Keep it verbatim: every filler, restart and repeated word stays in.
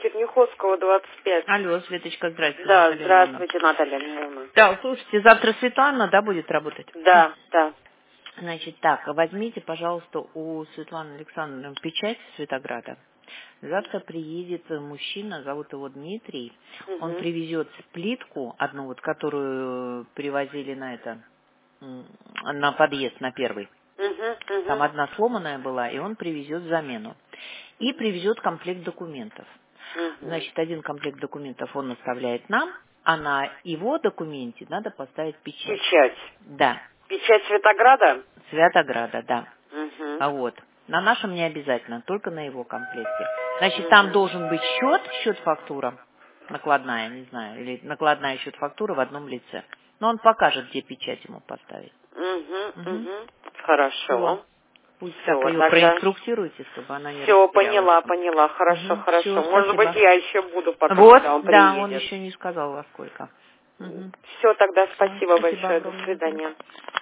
Черняховского, двадцать пять. Алло, Светочка, здравствуйте. Да, Наталья здравствуйте, Наталья Ивановна. Да, слушайте, завтра Светлана, да, будет работать? Да, да. Значит, так, возьмите, пожалуйста, у Светланы Александровны печать Светограда. Завтра приедет мужчина, зовут его Дмитрий. Он Угу. привезет плитку, одну вот, которую привозили на это, на подъезд, на первый. Угу, угу. Там одна сломанная была, и он привезет замену. И привезет комплект документов. Угу. Значит, один комплект документов он оставляет нам, а на его документе надо поставить печать. Печать. Да. Печать Светограда? Святограда, да. Угу. А вот. На нашем не обязательно, только на его комплекте. Значит, Угу. там должен быть счет, счет-фактура, накладная, не знаю, или накладная счет-фактура в одном лице. Но он покажет, где печать ему поставить. Угу, Угу. угу. Хорошо. Пусть Все, так ее тогда. проинструктируйте, чтобы она не Все, растерялась. поняла, поняла. Хорошо, Угу. хорошо. Все, Может быть, спасибо. я еще буду потом, Вот, когда он да, он приедет. еще не сказал во сколько. Угу. Все, тогда Всё, спасибо спасибо большое. До огромное. свидания.